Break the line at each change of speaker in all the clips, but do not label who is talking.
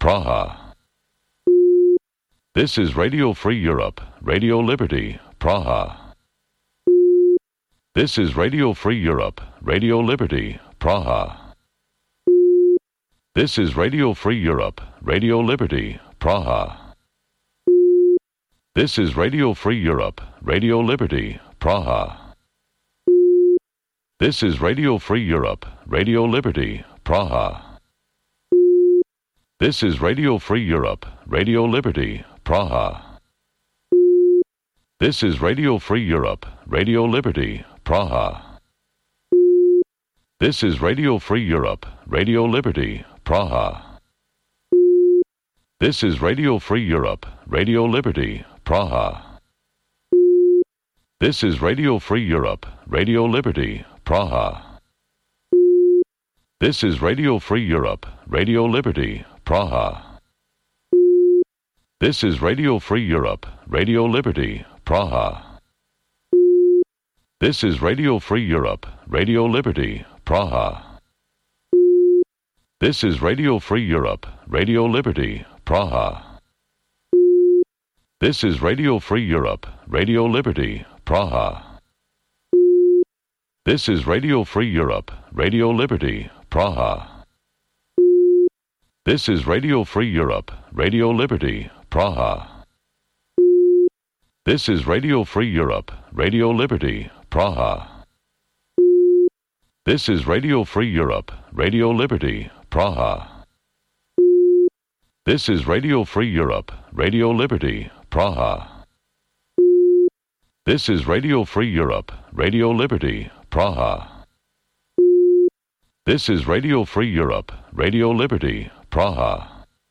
Praha. This is Radio Free Europe, Radio Liberty, Praha. This is Radio Free Europe, Radio Liberty, Praha. This is Radio Free Europe, Radio Liberty, Praha. This is Radio Free Europe, Radio Liberty, Praha. This is Radio Free Europe, Radio Liberty, Praha. This is Radio Free Europe, Radio Liberty, Praha. This is Radio Free Europe, Radio Liberty, Praha. This is Radio Free Europe, Radio Liberty, Praha. This is Radio Free Europe, Radio Liberty, Praha. This is Radio Free Europe, Radio Liberty, Praha. This is Radio Free Europe, Radio Liberty, Praha. This is Radio Free Europe, Radio Liberty, Praha. This is Radio Free Europe, Radio Liberty, Praha. This is Radio Free Europe, Radio Liberty, Praha. This is Radio Free Europe, Radio Liberty, Praha. This is Radio Free Europe, Radio Liberty, Praha. This is Radio Free Europe, Radio Liberty, Praha. This is Radio Free Europe, Radio Liberty, Praha. This is Radio Free Europe, Radio Liberty, Praha. This is Radio Free Europe, Radio Liberty, Praha. This is Radio Free Europe, Radio Liberty, Praha. This is Radio Free Europe, Radio Liberty, Praha.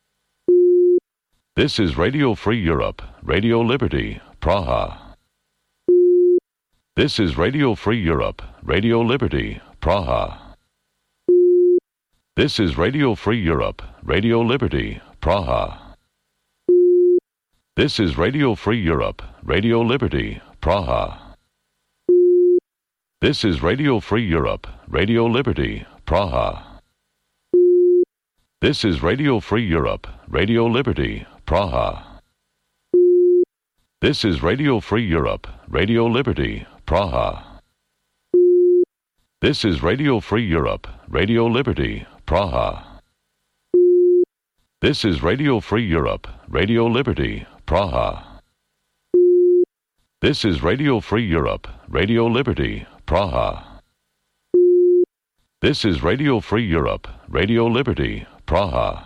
This is Radio Free Europe, Radio Liberty, Praha. This is Radio Free Europe, Radio Liberty, Praha. This is Radio Free Europe, Radio Liberty, Praha. This is Radio Free Europe, Radio Liberty, Praha. This is Radio Free Europe, Radio Liberty, Praha. This is Radio Free Europe, Radio Liberty, Praha. This is Radio Free Europe, Radio Liberty, Praha. This is Radio Free Europe, Radio Liberty, Praha. This is Radio Free Europe, Radio Liberty, Praha. This is Radio Free Europe, Radio Liberty, Praha. This is Radio Free Europe, Radio Liberty, Praha.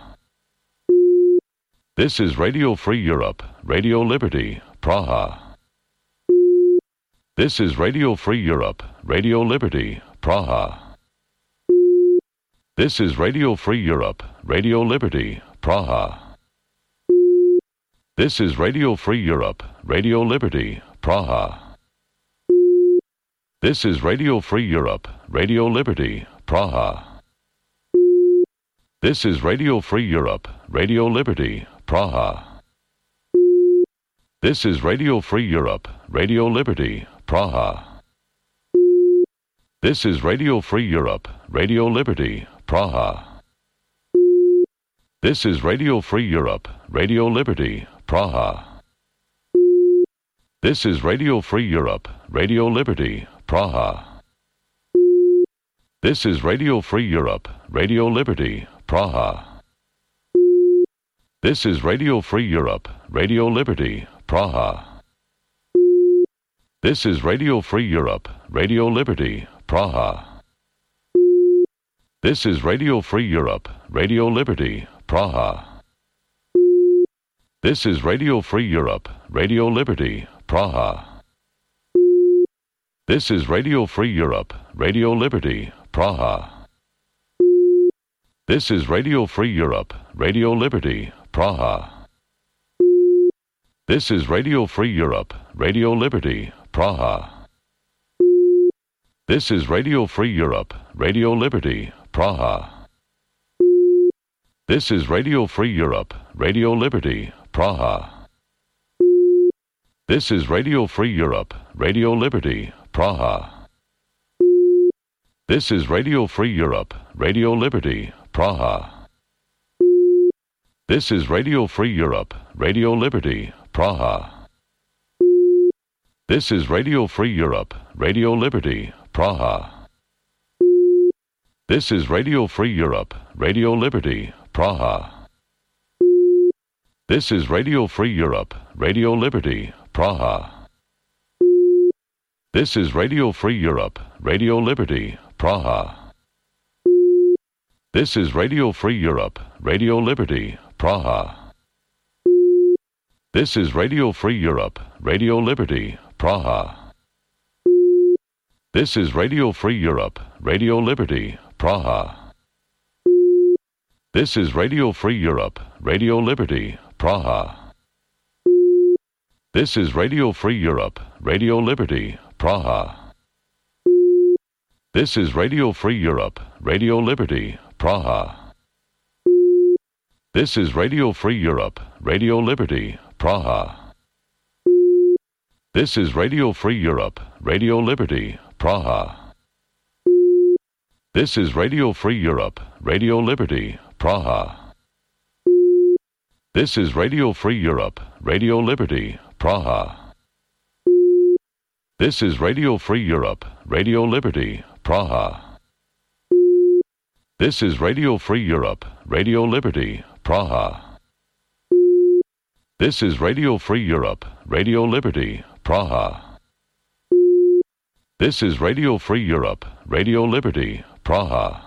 This is Radio Free Europe, Radio Liberty, Praha. This is Radio Free Europe, Radio Liberty, Praha. This is Radio Free Europe, Radio Liberty, Praha. This is Radio Free Europe, Radio Liberty, Praha. This is Radio Free Europe, Radio Liberty, Praha. This is Radio Free Europe, Radio Liberty, Praha. This is Radio Free Europe, Radio Liberty, Praha. This is Radio Free Europe, Radio Liberty, Praha. This is Radio Free Europe, Radio Liberty, Praha. This is Radio Free Europe, Radio Liberty, Praha. This is Radio Free Europe, Radio Liberty, Praha. This is Radio Free Europe, Radio Liberty, Praha. This is Radio Free Europe, Radio Liberty, Praha. This is Radio Free Europe, Radio Liberty, Praha. This is Radio Free Europe, Radio Liberty, Praha. This is Radio Free Europe, Radio Liberty, Praha. This is Radio Free Europe, Radio Liberty, Praha. This is Radio Free Europe, Radio Liberty, Praha. This is Radio Free Europe, Radio Liberty, Praha. This is Radio Free Europe, Radio Liberty, Praha. This is Radio Free Europe, Radio Liberty, Praha. This is Radio Free Europe, Radio Liberty, Praha. This is Radio Free Europe, Radio Liberty, Praha. This is Radio Free Europe, Radio Liberty, Praha. This is Radio Free Europe, Radio Liberty, Praha. This is Radio Free Europe, Radio Liberty, Praha. This is Radio Free Europe, Radio Liberty, Praha. This is Radio Free Europe, Radio Liberty, Praha. This is Radio Free Europe, Radio Liberty, Praha. This is Radio Free Europe, Radio Liberty, Praha. This is Radio Free Europe, Radio Liberty, Praha. This is Radio Free Europe, Radio Liberty, Praha. This is Radio Free Europe, Radio Liberty, Praha. This is Radio Free Europe, Radio Liberty, Praha. This is Radio Free Europe, Radio Liberty, Praha. This is Radio Free Europe, Radio Liberty, Praha. This is Radio Free Europe, Radio Liberty, Praha. This is Radio Free Europe, Radio Liberty, Praha. This is Radio Free Europe, Radio Liberty, Praha. This is Radio Free Europe, Radio Liberty, Praha. This is Radio Free Europe, Radio Liberty, Praha.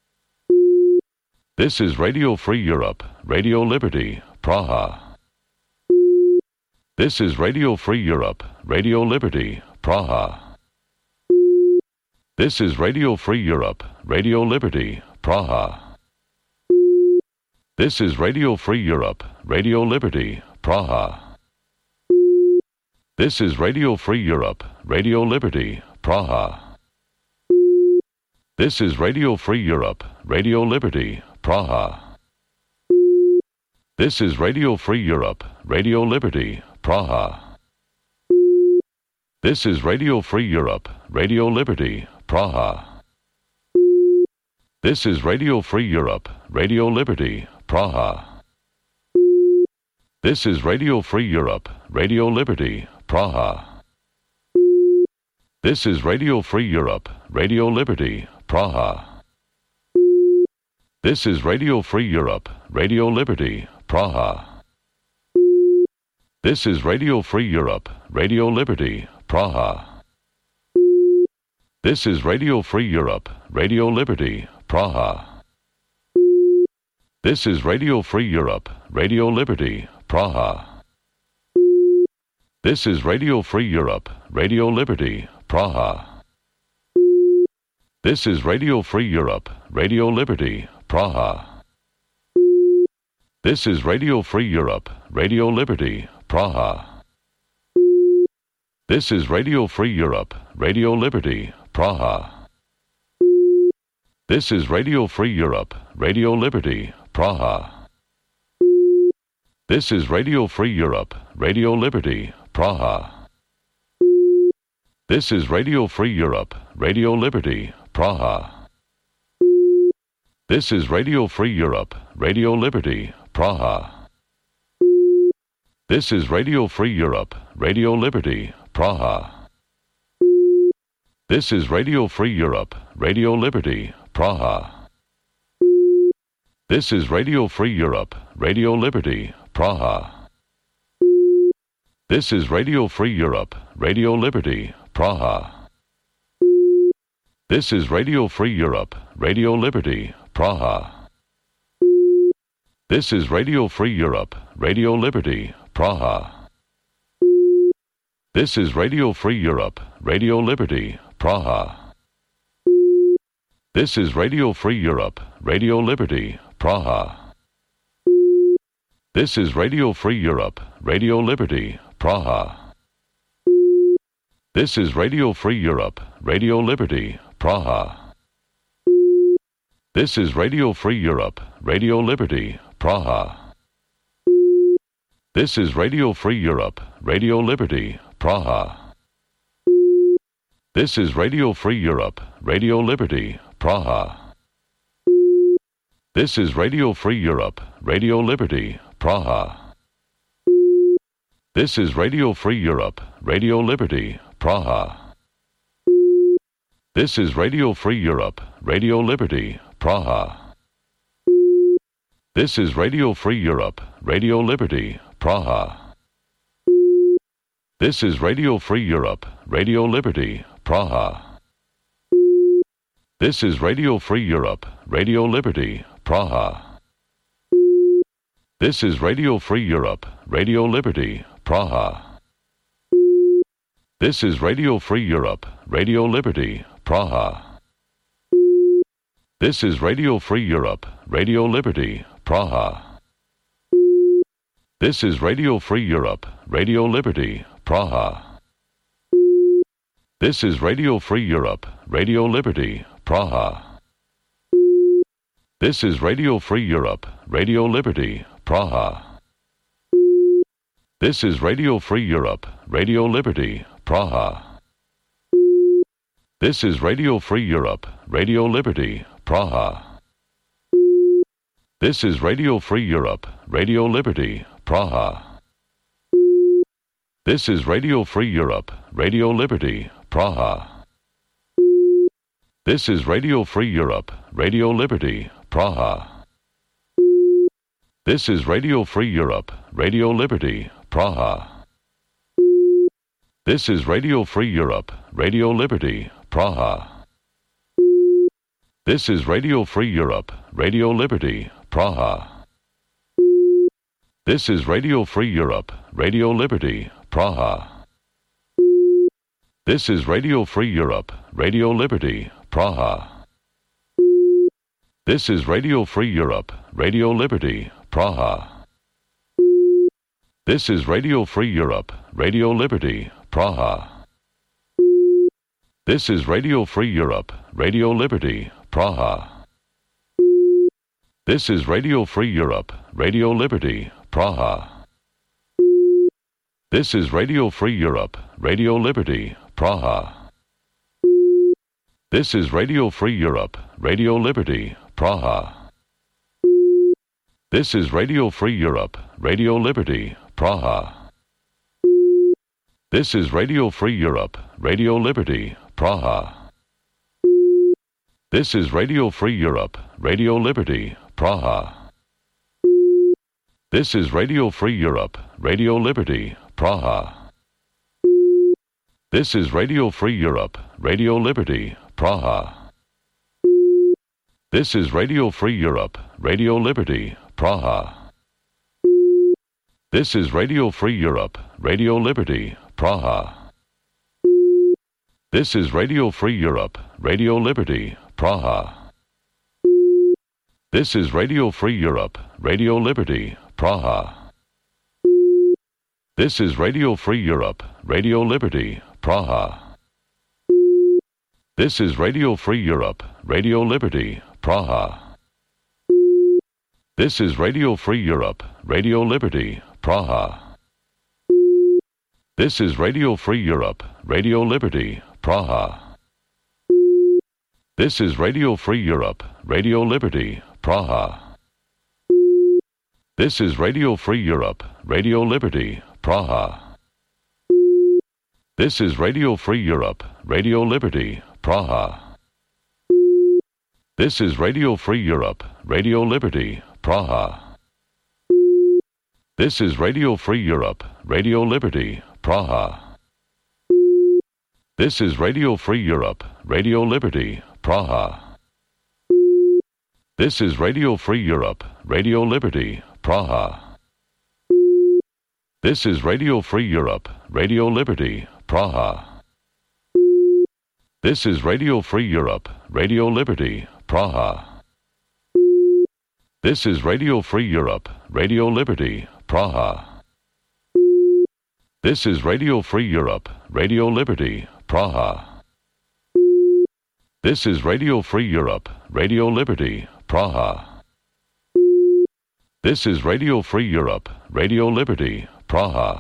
This is Radio Free Europe, Radio Liberty, Praha. This is Radio Free Europe, Radio Liberty, Praha. This is Radio Free Europe, Radio Liberty, Praha. This is Radio Free Europe, Radio Liberty, Praha. This is Radio Free Europe, Radio Liberty, Praha. This is Radio Free Europe, Radio Liberty, Praha. This is Radio Free Europe, Radio Liberty, Praha. This is Radio Free Europe, Radio Liberty, Praha. This is Radio Free Europe, Radio Liberty, Praha. This is Radio Free Europe, Radio Liberty, Praha. This is Radio Free Europe, Radio Liberty, Praha. This is Radio Free Europe, Radio Liberty, Praha. This is Radio Free Europe, Radio Liberty, Praha. This is Radio Free Europe, Radio Liberty, Praha. This is Radio Free Europe, Radio Liberty, Praha. This is Radio Free Europe, Radio Liberty, Praha. This is Radio Free Europe, Radio Liberty, Praha. This is Radio Free Europe, Radio Liberty, Praha. This is Radio Free Europe, Radio Liberty, Praha. This is Radio Free Europe, Radio Liberty, Praha. This is Radio Free Europe, Radio Liberty, Praha. This is Radio Free Europe, Radio Liberty, Praha. This is Radio Free Europe, Radio Liberty, Praha. This is Radio Free Europe, Radio Liberty, Praha. This is Radio Free Europe, Radio Liberty, Praha. This is Radio Free Europe, Radio Liberty, Praha. This is Radio Free Europe, Radio Liberty, Praha. This is Radio Free Europe, Radio Liberty, Praha. This is Radio Free Europe, Radio Liberty, Praha. This is Radio Free Europe, Radio Liberty, Praha. This is Radio Free Europe, Radio Liberty, Praha. This is Radio Free Europe, Radio Liberty, Praha. This is Radio Free Europe, Radio Liberty, Praha. This is Radio Free Europe, Radio Liberty, Praha. This is Radio Free Europe, Radio Liberty, Praha. This is Radio Free Europe, Radio Liberty, Praha. This is Radio Free Europe, Radio Liberty, Praha. This is Radio Free Europe, Radio Liberty, Praha. This is Radio Free Europe, Radio Liberty, Praha. This is Radio Free Europe, Radio Liberty, Praha. This is Radio Free Europe, Radio Liberty, Praha. This is Radio Free Europe, Radio Liberty, Praha. This is Radio Free Europe, Radio Liberty, Praha. This is Radio Free Europe, Radio Liberty, Praha. This is Radio Free Europe, Radio Liberty, Praha. This is Radio Free Europe, Radio Liberty, Praha. This is Radio Free Europe, Radio Liberty, Praha. This is Radio Free Europe, Radio Liberty, Praha. This is Radio Free Europe, Radio Liberty, Praha. This is Radio Free Europe, Radio Liberty, Praha. This is Radio Free Europe, Radio Liberty, Praha. This is Radio Free Europe, Radio Liberty, Praha. This is Radio Free Europe, Radio Liberty, Praha. This is Radio Free Europe, Radio Liberty, Praha. This is Radio Free Europe, Radio Liberty, Praha. This is Radio Free Europe, Radio Liberty, Praha. This is Radio Free Europe, Radio Liberty, Praha. This is Radio Free Europe, Radio Liberty, Praha. This is Radio Free Europe, Radio Liberty, Praha. This is Radio Free Europe, Radio Liberty, Praha. This is Radio Free Europe, Radio Liberty, Praha. This is Radio Free Europe, Radio Liberty, Praha. This is Radio Free Europe, Radio Liberty, Praha. This is Radio Free Europe, Radio Liberty, Praha. This is Radio Free Europe, Radio Liberty, Praha. This is Radio Free Europe, Radio Liberty, Praha. This is Radio Free Europe, Radio Liberty, Praha. This is Radio Free Europe, Radio Liberty, Praha. This is Radio Free Europe, Radio Liberty, Praha. This is Radio Free Europe, Radio Liberty, Praha. This is Radio Free Europe, Radio Liberty, Praha. This is Radio Free Europe, Radio Liberty, Praha. This is Radio Free Europe, Radio Liberty, Praha. This is Radio Free Europe, Radio Liberty, Praha. This is Radio Free Europe, Radio Liberty, Praha. This is Radio Free Europe, Radio Liberty, Praha. This is Radio Free Europe, Radio Liberty, Praha. This is Radio Free Europe, Radio Liberty, Praha. This is Radio Free Europe, Radio Liberty, Praha. This is Radio Free Europe, Radio Liberty, Praha. This is Radio Free Europe, Radio Liberty, Praha. This is Radio Free Europe, Radio Liberty, Praha. This is Radio Free Europe, Radio Liberty, Praha. This is Radio Free Europe, Radio Liberty, Praha. This is Radio Free Europe, Radio Liberty, Praha. This is Radio Free Europe, Radio Liberty, Praha. This is Radio Free Europe, Radio Liberty, Praha. This is Radio Free Europe, Radio Liberty, Praha. This is Radio Free Europe, Radio Liberty, Praha. This is Radio Free Europe, Radio Liberty, Praha.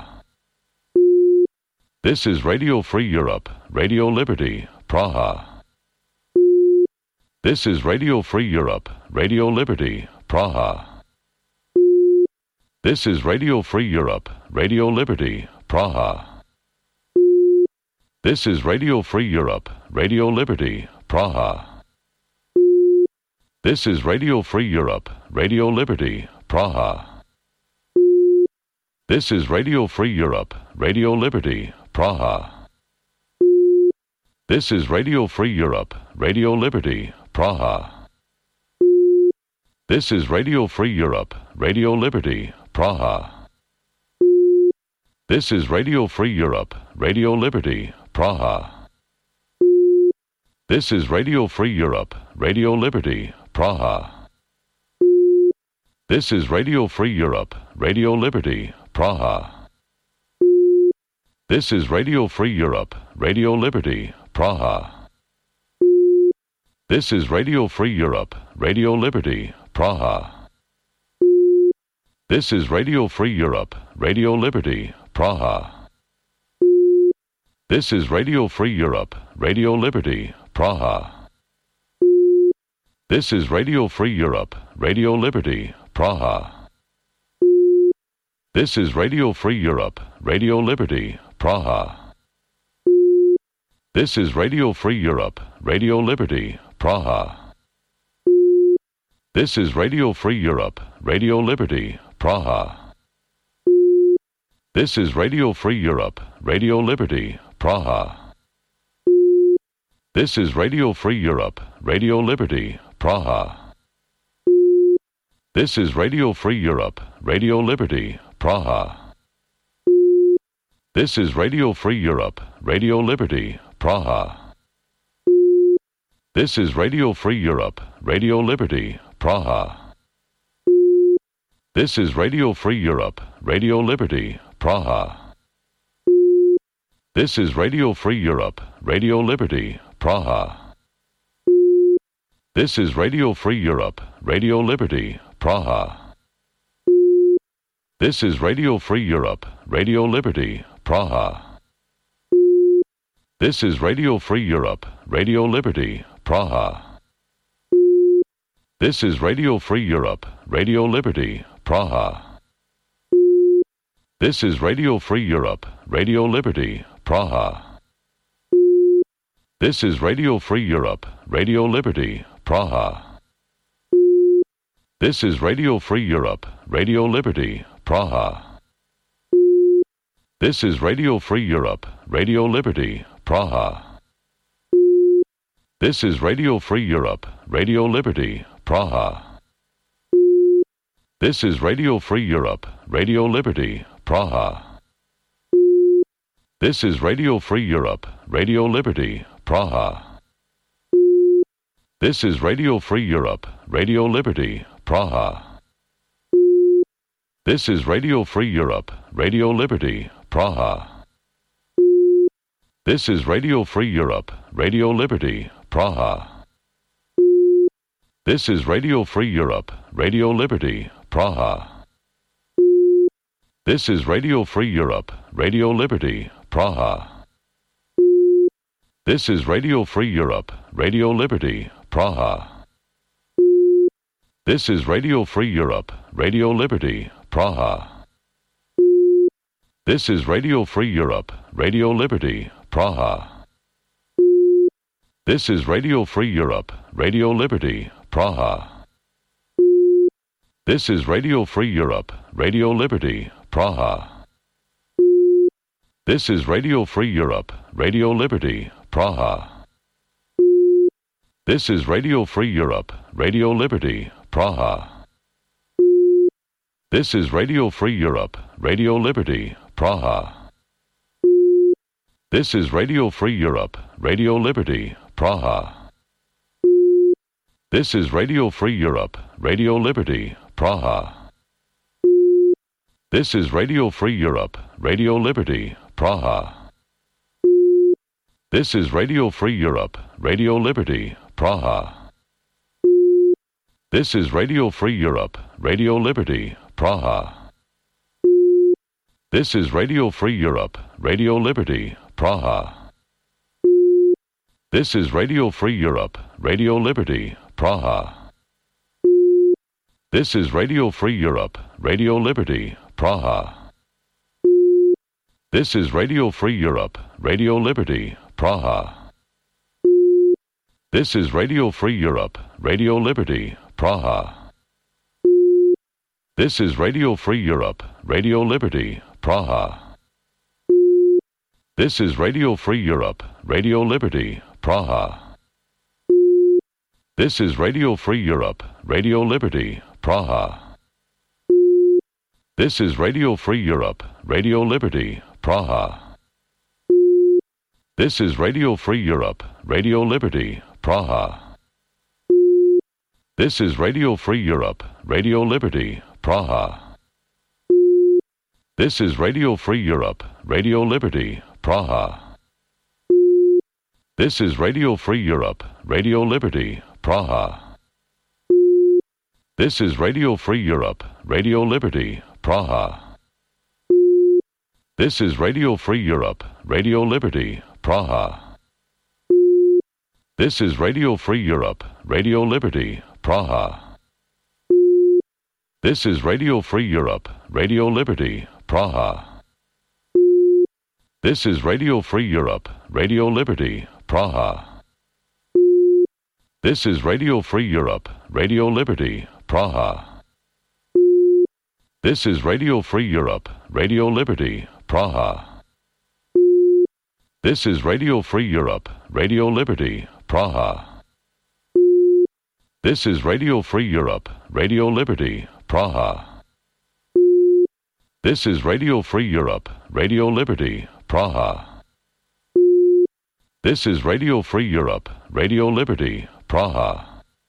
This is Radio Free Europe, Radio Liberty, Praha. This is Radio Free Europe, Radio Liberty, Praha. This is Radio Free Europe, Radio Liberty, Praha. This is Radio Free Europe, Radio Liberty, Praha. This is Radio Free Europe, Radio Liberty, Praha. This is Radio Free Europe, Radio Liberty, Praha. This is Radio Free Europe, Radio Liberty, Praha. This is Radio Free Europe, Radio Liberty, Praha. This is Radio Free Europe, Radio Liberty, Praha. This is Radio Free Europe, Radio Liberty, Praha. This is Radio Free Europe, Radio Liberty, Praha. This is Radio Free Europe, Radio Liberty, Praha. This is Radio Free Europe, Radio Liberty, Praha. This is Radio Free Europe, Radio Liberty, Praha. This is Radio Free Europe, Radio Liberty, Praha. This is Radio Free Europe, Radio Liberty, Praha. This is Radio Free Europe, Radio Liberty, Praha. This is Radio Free Europe, Radio Liberty, Praha. This is Radio Free Europe, Radio Liberty, Praha. This is Radio Free Europe, Radio Liberty, Praha. This is Radio Free Europe, Radio Liberty, Praha. This is Radio Free Europe, Radio Liberty, Praha. This is Radio Free Europe, Radio Liberty, Praha. This is Radio Free Europe, Radio Liberty, Praha. This is Radio Free Europe, Radio Liberty, Praha. This is Radio Free Europe, Radio Liberty, Praha. This is Radio Free Europe, Radio Liberty, Praha. This is Radio Free Europe, Radio Liberty, Praha. This is Radio Free Europe, Radio Liberty, Praha. This is Radio Free Europe, Radio Liberty, Praha. This is Radio Free Europe, Radio Liberty, Praha. This is Radio Free Europe, Radio Liberty, Praha. This is Radio Free Europe, Radio Liberty, Praha. This is Radio Free Europe, Radio Liberty, Praha. This is Radio Free Europe, Radio Liberty, Praha. This is Radio Free Europe, Radio Liberty, Praha. This is Radio Free Europe, Radio Liberty, Praha. This is Radio Free Europe, Radio Liberty, Praha. This is Radio Free Europe, Radio Liberty, Praha. This is Radio Free Europe, Radio Liberty, Praha. This is Radio Free Europe, Radio Liberty, Praha. This is Radio Free Europe, Radio Liberty, Praha. This is Radio Free Europe, Radio Liberty, Praha. This is Radio Free Europe, Radio Liberty, Praha. This is Radio Free Europe, Radio Liberty, Praha. This is Radio Free Europe, Radio Liberty, Praha. This is Radio Free Europe, Radio Liberty, Praha. This is Radio Free Europe, Radio Liberty, Praha. This is Radio Free Europe, Radio Liberty, Praha. This is Radio Free Europe, Radio Liberty, Praha. This is Radio Free Europe, Radio Liberty, Praha. This is Radio Free Europe, Radio Liberty, Praha. This is Radio Free Europe, Radio Liberty, Praha. This is Radio Free Europe, Radio Liberty, Praha. This is Radio Free Europe, Radio Liberty, Praha. This is Radio Free Europe, Radio Liberty, Praha. This is Radio Free Europe, Radio Liberty, Praha. This is Radio Free Europe, Radio Liberty, Praha. This is Radio Free Europe, Radio Liberty, Praha. This is Radio Free Europe, Radio Liberty, Praha. This is Radio Free Europe, Radio Liberty, Praha. This is Radio Free Europe, Radio Liberty, Praha. This is Radio Free Europe, Radio Liberty, Praha. This is Radio Free Europe, Radio Liberty, Praha. This is Radio Free Europe, Radio Liberty, Praha. This is Radio Free Europe, Radio Liberty, Praha. This is Radio Free Europe, Radio Liberty, Praha. This is Radio Free Europe, Radio Liberty, Praha. This is Radio Free Europe, Radio Liberty, Praha. This is Radio Free Europe, Radio Liberty, Praha. This is Radio Free Europe, Radio Liberty, Praha. This is Radio Free Europe, Radio Liberty, Praha. This is Radio Free Europe, Radio Liberty, Praha. This is Radio Free Europe, Radio Liberty, Praha. This is Radio Free Europe, Radio Liberty, Praha. This is Radio Free Europe, Radio Liberty, Praha. This is Radio Free Europe, Radio Liberty, Praha. This is Radio Free Europe, Radio Liberty, Praha. This is Radio Free Europe, Radio Liberty, Praha.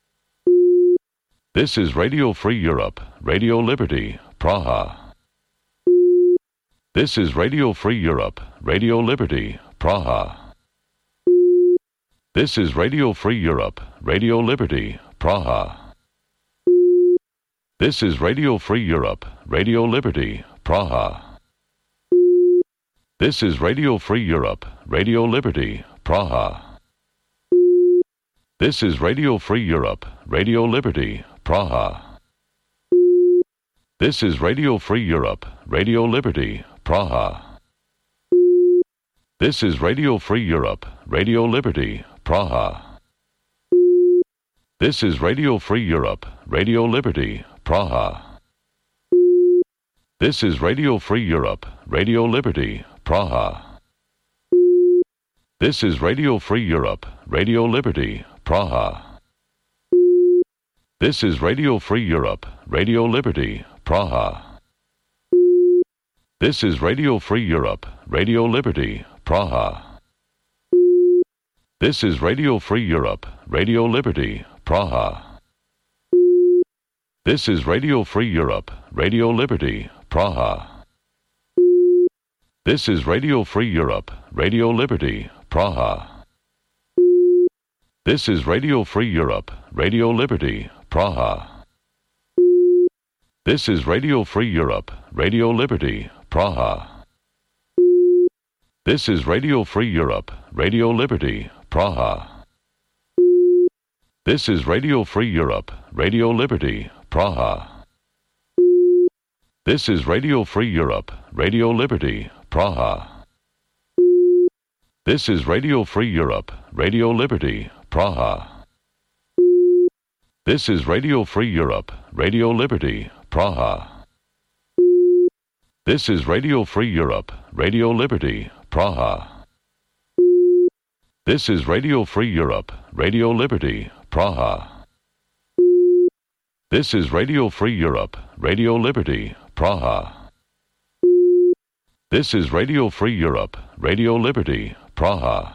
This is Radio Free Europe, Radio Liberty, Praha. This is Radio Free Europe, Radio Liberty, Praha. This is Radio Free Europe, Radio Liberty, Praha. This is Radio Free Europe, Radio Liberty, Praha. This is Radio Free Europe, Radio Liberty, Praha. This is Radio Free Europe, Radio Liberty, Praha. This is Radio Free Europe, Radio Liberty, Praha. This is Radio Free Europe, Radio Liberty, Praha. This is Radio Free Europe, Radio Liberty, Praha. This is Radio Free Europe, Radio Liberty, Praha. This is Radio Free Europe, Radio Liberty, Praha. This is Radio Free Europe, Radio Liberty, Praha. This is Radio Free Europe, Radio Liberty, Praha. This is Radio Free Europe, Radio Liberty, Praha. This is Radio Free Europe, Radio Liberty, Praha. This is Radio Free Europe, Radio Liberty, Praha. This is Radio Free Europe, Radio Liberty, Praha. This is Radio Free Europe, Radio Liberty, Praha. This is Radio Free Europe, Radio Liberty, Praha. This is Radio Free Europe, Radio Liberty, Praha. This is Radio Free Europe, Radio Liberty, Praha. This is Radio Free Europe, Radio Liberty, Praha. This is Radio Free Europe, Radio Liberty, Praha. This is Radio Free Europe, Radio Liberty, Praha. This is Radio Free Europe, Radio Liberty, Praha. This is Radio Free Europe, Radio Liberty, Praha. This is Radio Free Europe, Radio Liberty, Praha.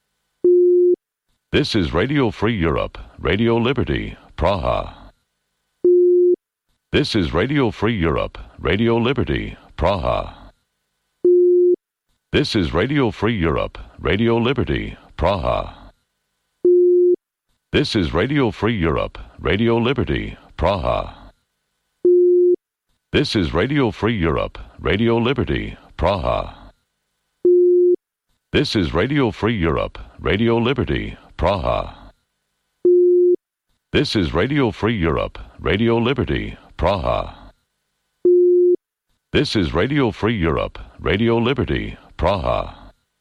This is Radio Free Europe, Radio Liberty, Praha. This is Radio Free Europe, Radio Liberty, Praha. This is Radio Free Europe, Radio Liberty, Praha. This is Radio Free Europe, Radio Liberty, Praha. This is Radio Free Europe, Radio Liberty, Praha. This is Radio Free Europe, Radio Liberty, Praha. This is Radio Free Europe, Radio Liberty, Praha. This is Radio Free Europe, Radio Liberty, Praha.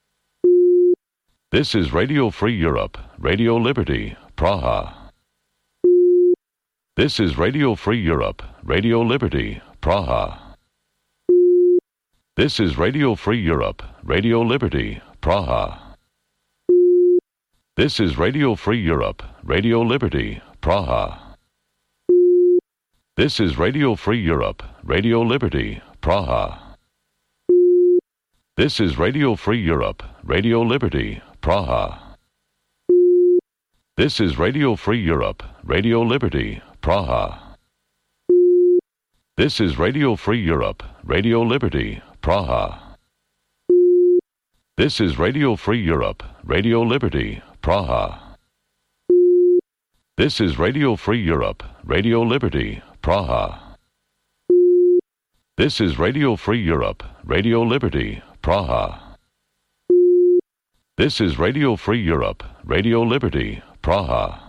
This is Radio Free Europe, Radio Liberty, Praha. This is Radio Free Europe, Radio Liberty, Praha. This is Radio Free Europe, Radio Liberty, Praha. This is Radio Free Europe, Radio Liberty, Praha. This is Radio Free Europe, Radio Liberty, Praha. This is Radio Free Europe, Radio Liberty, Praha. This is Radio Free Europe, Radio Liberty, Praha. This is Radio Free Europe, Radio Liberty, Praha. This is Radio Free Europe, Radio Liberty, Praha. This is Radio Free Europe, Radio Liberty, Praha. This is Radio Free Europe, Radio Liberty, Praha. This is Radio Free Europe, Radio Liberty, Praha.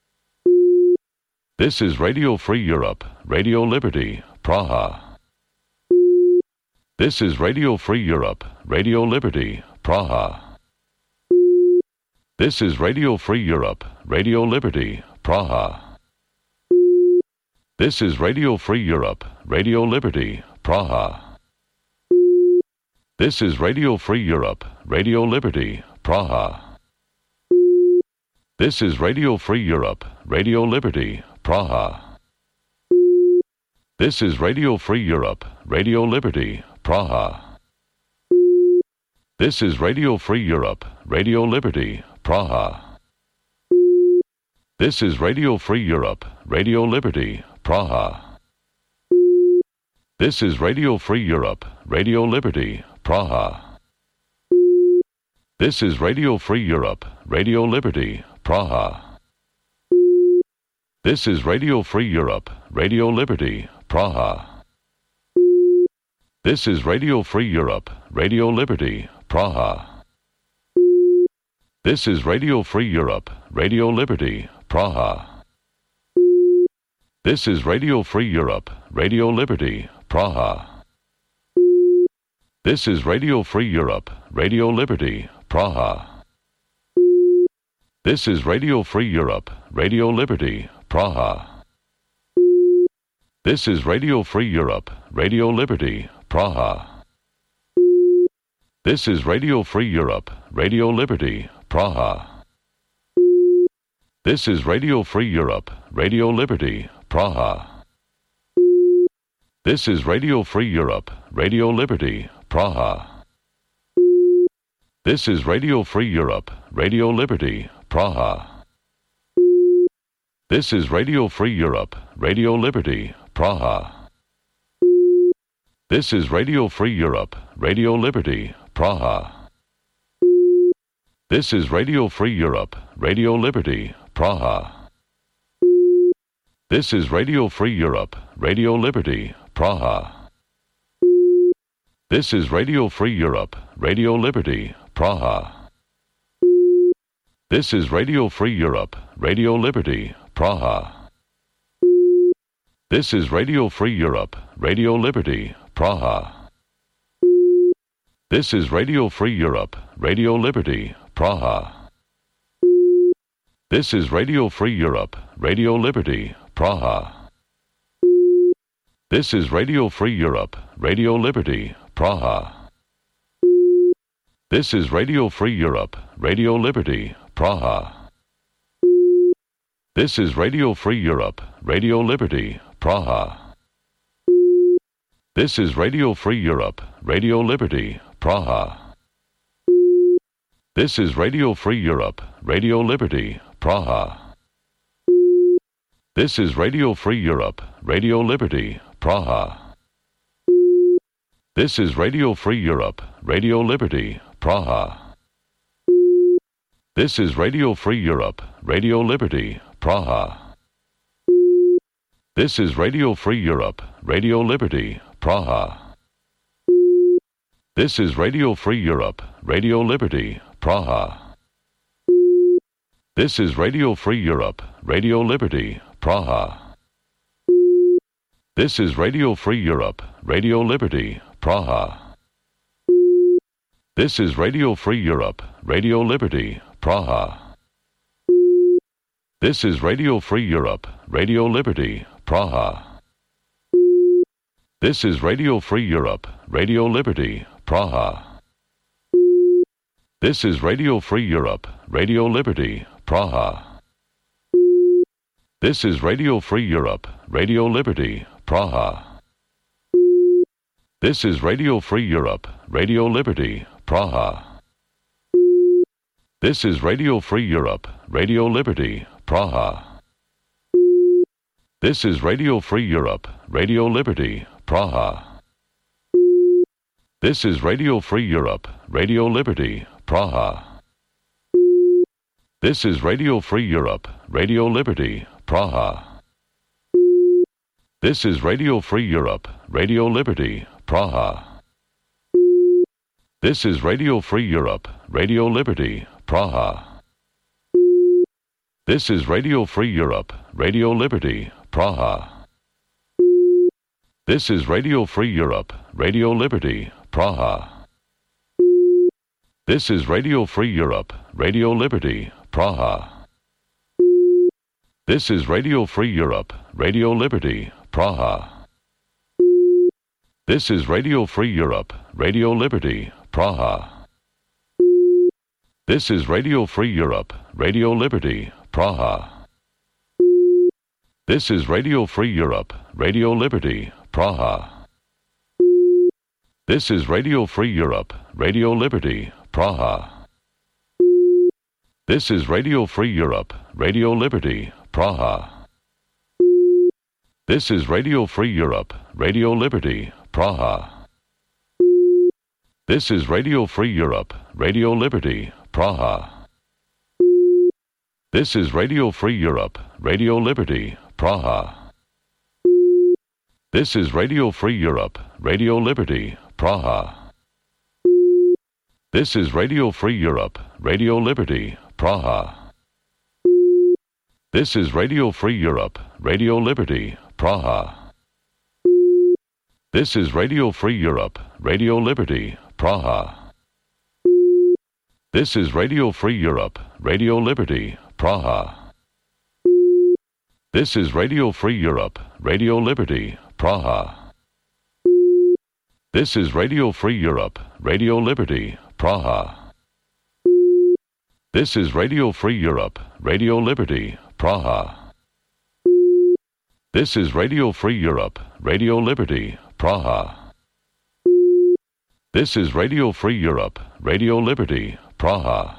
This is Radio Free Europe, Radio Liberty, Praha. This is Radio Free Europe, Radio Liberty, Praha. This is Radio Free Europe, Radio Liberty, Praha. This is Radio Free Europe, Radio Liberty, Praha. This is Radio Free Europe, Radio Liberty, Praha. This is Radio Free Europe, Radio Liberty, Praha. This is Radio Free Europe, Radio Liberty, Praha. This is Radio Free Europe, Radio Liberty, Praha. This is Radio Free Europe, Radio Liberty, Praha. This is Radio Free Europe, Radio Liberty, Praha. This is Radio Free Europe, Radio Liberty, Praha. This is Radio Free Europe, Radio Liberty, Praha. This is Radio Free Europe, Radio Liberty, Praha. This is Radio Free Europe, Radio Liberty, Praha. This is Radio Free Europe, Radio Liberty, Praha. This is Radio Free Europe, Radio Liberty, Praha. This is Radio Free Europe, Radio Liberty, Praha. This is Radio Free Europe, Radio Liberty, Praha. This is Radio Free Europe, Radio Liberty, Praha. This is Radio Free Europe, Radio Liberty, Praha. This is Radio Free Europe, Radio Liberty, Praha. This is Radio Free Europe, Radio Liberty, Praha. This is Radio Free Europe, Radio Liberty, Praha. This is Radio Free Europe, Radio Liberty, Praha. This is Radio Free Europe, Radio Liberty, Praha. This is Radio Free Europe, Radio Liberty, Praha. This is Radio Free Europe, Radio Liberty, Praha. This is Radio Free Europe, Radio Liberty, Praha. This is Radio Free Europe, Radio Liberty, Praha. This is Radio Free Europe, Radio Liberty, Praha. This is Radio Free Europe, Radio Liberty, Praha. This is Radio Free Europe, Radio Liberty, Praha. This is Radio Free Europe, Radio Liberty, Praha. This is Radio Free Europe, Radio Liberty, Praha. This is Radio Free Europe, Radio Liberty, Praha. This is Radio Free Europe, Radio Liberty, Praha. This is Radio Free Europe, Radio Liberty, Praha. This is Radio Free Europe, Radio Liberty, Praha. This is Radio Free Europe, Radio Liberty, Praha. This is Radio Free Europe, Radio Liberty, Praha. This is Radio Free Europe, Radio Liberty, Praha. This is Radio Free Europe, Radio Liberty, Praha. This is Radio Free Europe, Radio Liberty, Praha. This is Radio Free Europe, Radio Liberty, Praha. This is Radio Free Europe, Radio Liberty, Praha. This is Radio Free Europe, Radio Liberty, Praha. This is Radio Free Europe, Radio Liberty, Praha. This is Radio Free Europe, Radio Liberty, Praha. This is Radio Free Europe, Radio Liberty, Praha. This is Radio Free Europe, Radio Liberty, Praha. This is Radio Free Europe, Radio Liberty, Praha. This is Radio Free Europe, Radio Liberty, Praha. This is Radio Free Europe, Radio Liberty, Praha. This is Radio Free Europe, Radio Liberty, Praha. This is Radio Free Europe, Radio Liberty, Praha. This is Radio Free Europe, Radio Liberty, Praha. This is Radio Free Europe, Radio Liberty, Praha. This is Radio Free Europe, Radio Liberty, Praha. This is Radio Free Europe, Radio Liberty, Praha. This is Radio Free Europe, Radio Liberty, Praha. This is Radio Free Europe, Radio Liberty, Praha. This is Radio Free Europe, Radio Liberty, Praha. This is Radio Free Europe, Radio Liberty, Praha. This is Radio Free Europe, Radio Liberty, Praha. This is Radio Free Europe, Radio Liberty, Praha. This is Radio Free Europe, Radio Liberty, Praha. This is Radio Free Europe, Radio Liberty, Praha. This is Radio Free Europe, Radio Liberty, Praha. This is Radio Free Europe, Radio Liberty, Praha. This is Radio Free Europe, Radio Liberty, Praha. This is Radio Free Europe, Radio Liberty, Praha. This is Radio Free Europe, Radio Liberty, Praha. This is Radio Free Europe, Radio Liberty, Praha. This is Radio Free Europe, Radio Liberty, Praha. This is Radio Free Europe, Radio Liberty, Praha. This is Radio Free Europe, Radio Liberty, Praha. This is Radio Free Europe, Radio Liberty, Praha.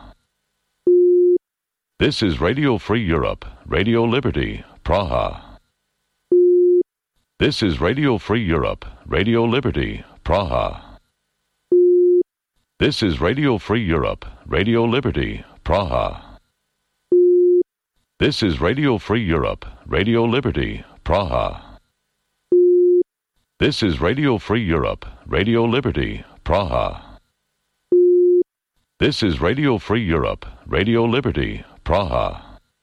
This is Radio Free Europe, Radio Liberty, Praha. This is Radio Free Europe, Radio Liberty, Praha. This is Radio Free Europe, Radio Liberty, Praha. This is Radio Free Europe, Radio Liberty, Praha. This is Radio Free Europe, Radio Liberty, Praha. This is Radio Free Europe, Radio Liberty, Praha.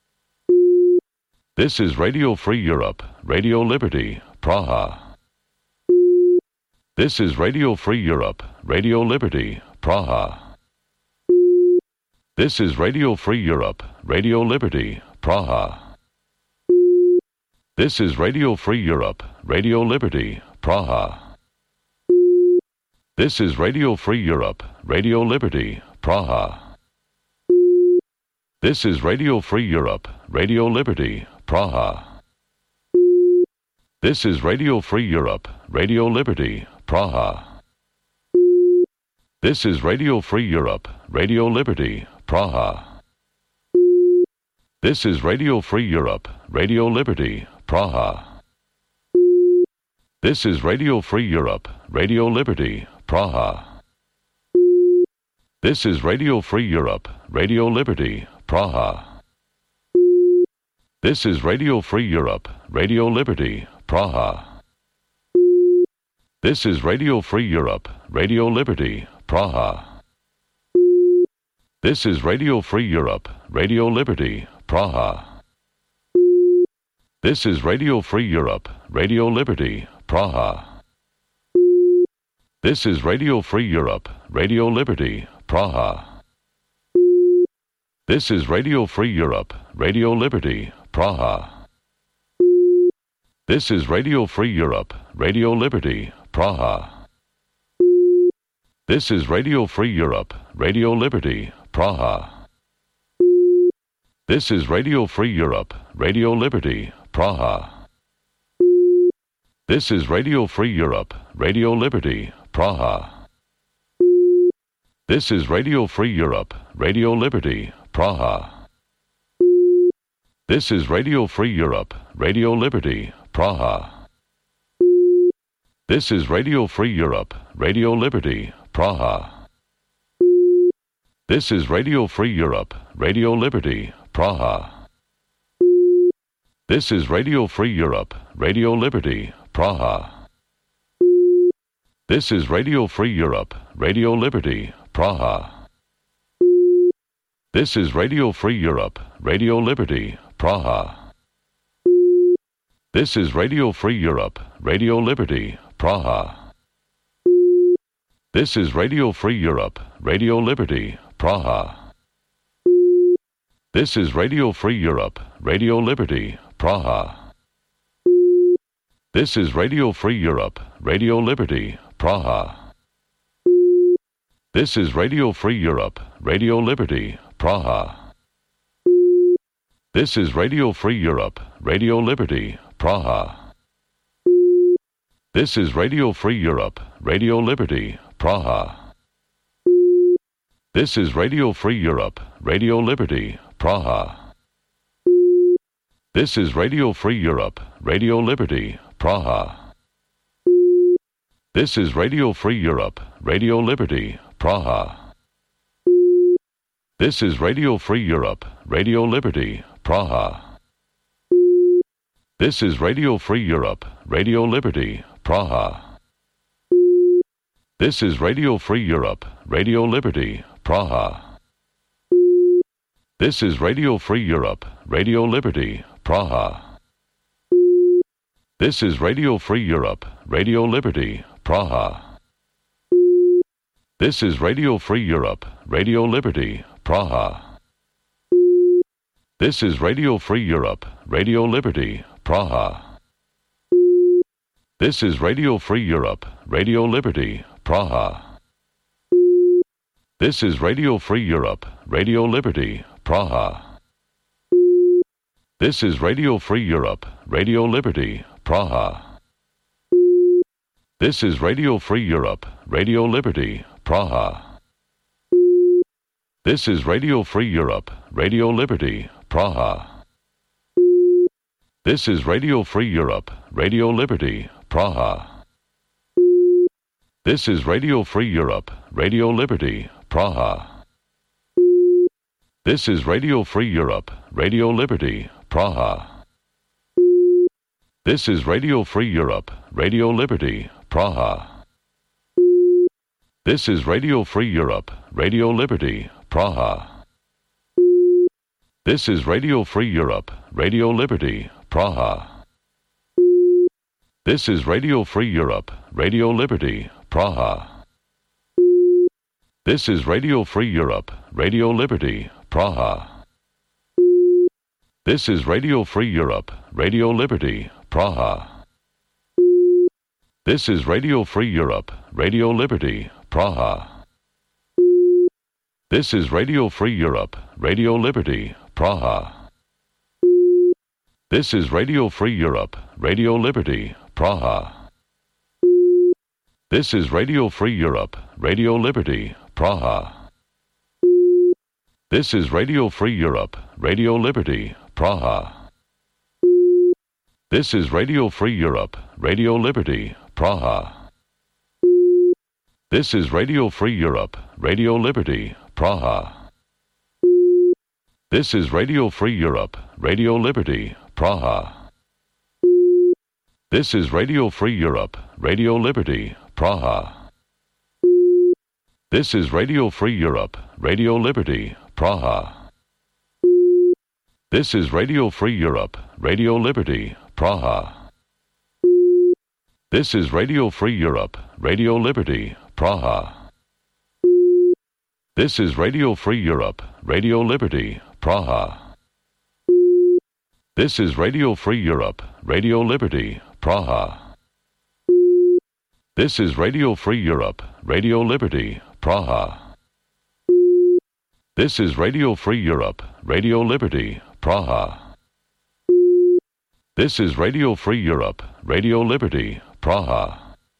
This is Radio Free Europe, Radio Liberty, Praha. This is Radio Free Europe, Radio Liberty, Praha. This is Radio Free Europe, Radio Liberty, Praha. This is Radio Free Europe, Radio Liberty, Praha. This is Radio Free Europe, Radio Liberty, Praha. This is Radio Free Europe, Radio Liberty, Praha. This is Radio Free Europe, Radio Liberty, Praha. This is Radio Free Europe, Radio Liberty, Praha. This is Radio Free Europe, Radio Liberty, Praha. This is Radio Free Europe, Radio Liberty, Praha. This is Radio Free Europe, Radio Liberty, Praha. This is Radio Free Europe, Radio Liberty, Praha. This is Radio Free Europe, Radio Liberty, Praha. This is Radio Free Europe, Radio Liberty, Praha. This is Radio Free Europe, Radio Liberty, Praha. This is Radio Free Europe, Radio Liberty, Praha. This is Radio Free Europe, Radio Liberty, Praha. This is Radio Free Europe, Radio Liberty, Praha. This is Radio Free Europe, Radio Liberty, Praha. This is Radio Free Europe, Radio Liberty, Praha. This is Radio Free Europe, Radio Liberty, Praha. This is Radio Free Europe, Radio Liberty, Praha. This is Radio Free Europe, Radio Liberty, Praha. This is Radio Free Europe, Radio Liberty, Praha. This is Radio Free Europe, Radio Liberty, Praha. This is Radio Free Europe, Radio Liberty, Praha. This is Radio Free Europe, Radio Liberty, Praha. This is Radio Free Europe, Radio Liberty, Praha. This is Radio Free Europe, Radio Liberty, Praha. This is Radio Free Europe, Radio Liberty, Praha. This is Radio Free Europe, Radio Liberty, Praha. This is Radio Free Europe, Radio Liberty, Praha. This is Radio Free Europe, Radio Liberty, Praha. This is Radio Free Europe, Radio Liberty, Praha. This is Radio Free Europe, Radio Liberty, Praha. This is Radio Free Europe, Radio Liberty, Praha. This is Radio Free Europe, Radio Liberty, Praha. This is Radio Free Europe, Radio Liberty, Praha. This is Radio Free Europe, Radio Liberty, Praha. This is Radio Free Europe, Radio Liberty, Praha. This is Radio Free Europe, Radio Liberty, Praha. This is Radio Free Europe, Radio Liberty, Praha. This is Radio Free Europe, Radio Liberty, Praha. This is Radio Free Europe, Radio Liberty, Praha. This is Radio Free Europe, Radio Liberty, Praha. This is Radio Free Europe, Radio Liberty, Praha. This is Radio Free Europe, Radio Liberty, Praha. This is Radio Free Europe, Radio Liberty, Praha. This is Radio Free Europe, Radio Liberty, Praha. This is Radio Free Europe, Radio Liberty, Praha. This is Radio Free Europe, Radio Liberty, Praha. This is Radio Free Europe, Radio Liberty, Praha. This is Radio Free Europe, Radio Liberty, Praha. This is Radio Free Europe, Radio Liberty, Praha. This is Radio Free Europe, Radio Liberty, Praha. This is Radio Free Europe, Radio Liberty, Praha. This is Radio Free Europe, Radio Liberty, Praha. This is Radio Free Europe, Radio Liberty, Praha. This is Radio Free Europe, Radio Liberty, Praha. This is Radio Free Europe, Radio Liberty, Praha. This is Radio Free Europe, Radio Liberty, Praha. This is Radio Free Europe, Radio Liberty, Praha. This is Radio Free Europe, Radio Liberty, Praha. This is Radio Free Europe, Radio Liberty, Praha. This is Radio Free Europe, Radio Liberty, Praha. This is Radio Free Europe, Radio Liberty, Praha. This is Radio Free Europe, Radio Liberty, Praha. This is Radio Free Europe, Radio Liberty, Praha. This is Radio Free Europe, Radio Liberty, Praha. This is Radio Free Europe, Radio Liberty, Praha. This is Radio Free Europe, Radio Liberty, Praha. This is Radio Free Europe, Radio Liberty, Praha. This is Radio Free Europe, Radio Liberty, Praha. This is Radio Free Europe, Radio Liberty, Praha. This is Radio Free Europe, Radio Liberty, Praha. This is Radio Free Europe, Radio Liberty, Praha.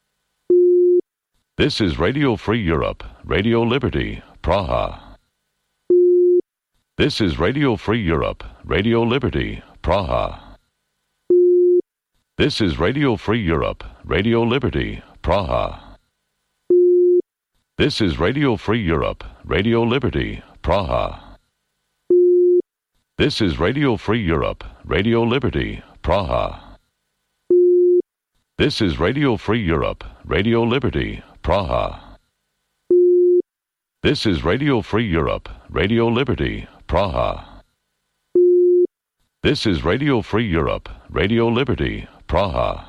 This is Radio Free Europe, Radio Liberty, Praha. This is Radio Free Europe, Radio Liberty, Praha. This is Radio Free Europe, Radio Liberty, Praha. This is Radio Free Europe, Radio Liberty, Praha. This is Radio Free Europe, Radio Liberty, Praha. This is Radio Free Europe, Radio Liberty, Praha. This is Radio Free Europe, Radio Liberty, Praha. This is Radio Free Europe, Radio Liberty, Praha.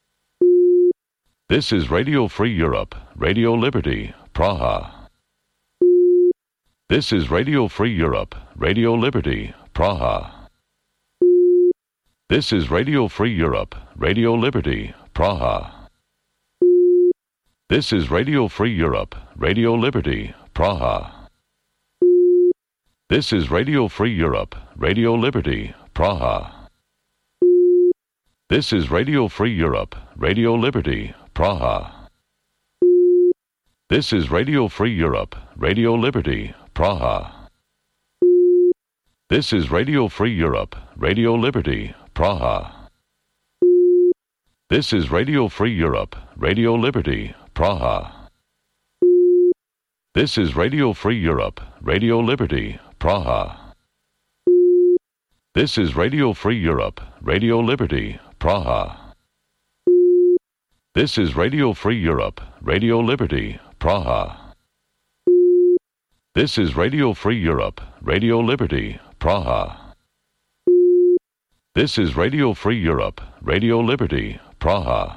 This is Radio Free Europe, Radio Liberty, Praha. This is Radio Free Europe, Radio Liberty, Praha. This is Radio Free Europe, Radio Liberty, Praha. This is Radio Free Europe, Radio Liberty, Praha. This is Radio Free Europe, Radio Liberty, Praha. This is Radio Free Europe, Radio Liberty, Praha. This is Radio Free Europe, Radio Liberty, Praha. This is Radio Free Europe, Radio Liberty, Praha. This is Radio Free Europe, Radio Liberty, Praha. This is Radio Free Europe, Radio Liberty, Praha. This is Radio Free Europe, Radio Liberty, Praha. This is Radio Free Europe, Radio Liberty, Praha. This is Radio Free Europe, Radio Liberty, Praha. This is Radio Free Europe, Radio Liberty, Praha.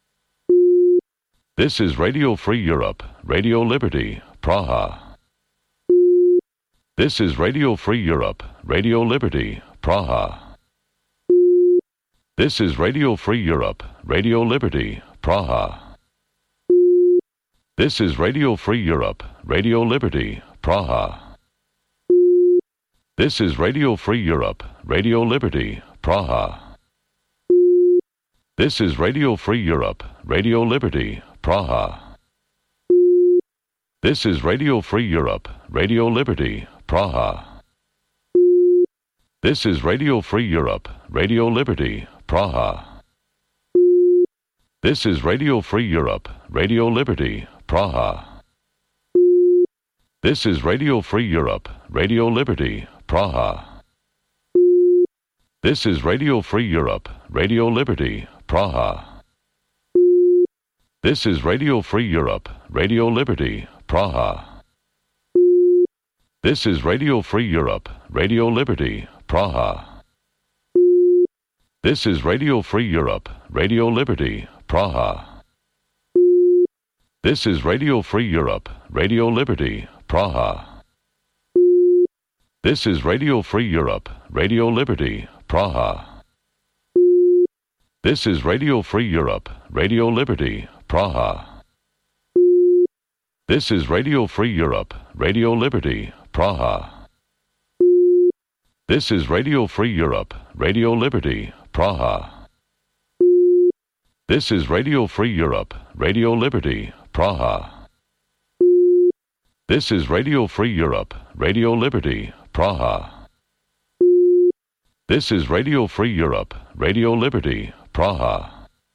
This is Radio Free Europe, Radio Liberty, Praha. This is Radio Free Europe, Radio Liberty, Praha. This is Radio Free Europe, Radio Liberty, Praha. This is Radio Free Europe, Radio Liberty, Praha. This is Radio Free Europe, Radio Liberty, Praha. This is Radio Free Europe, Radio Liberty, Praha. This is Radio Free Europe, Radio Liberty, Praha. This is Radio Free Europe, Radio Liberty, Praha. This is Radio Free Europe, Radio Liberty, Praha. This is Radio Free Europe, Radio Liberty, Praha. This is Radio Free Europe, Radio Liberty, Praha. This is Radio Free Europe, Radio Liberty, Praha. This is Radio Free Europe, Radio Liberty, Praha. This is Radio Free Europe, Radio Liberty, Praha. This is Radio Free Europe, Radio Liberty, Praha. This is Radio Free Europe, Radio Liberty, Praha. This is Radio Free Europe, Radio Liberty, Praha. This is Radio Free Europe, Radio Liberty, Praha. This is Radio Free Europe, Radio Liberty, Praha. This is Radio Free Europe, Radio Liberty, Praha. This is Radio Free Europe, Radio Liberty, Praha. This is Radio Free Europe, Radio Liberty, Praha.